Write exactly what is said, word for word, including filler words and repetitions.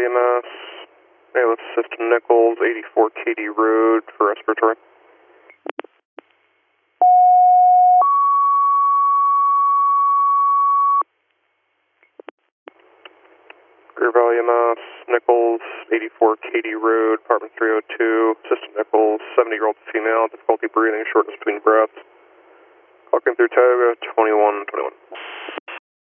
Valley E M S, Alice System Nichols, eighty-four Katy Road for respiratory. Greer Valley E M S, Nichols, eighty-four Katy Road, apartment three oh two, System Nichols, seventy-year-old female, difficulty breathing, shortness between breaths. Call came through Tioga, twenty-one twenty-one.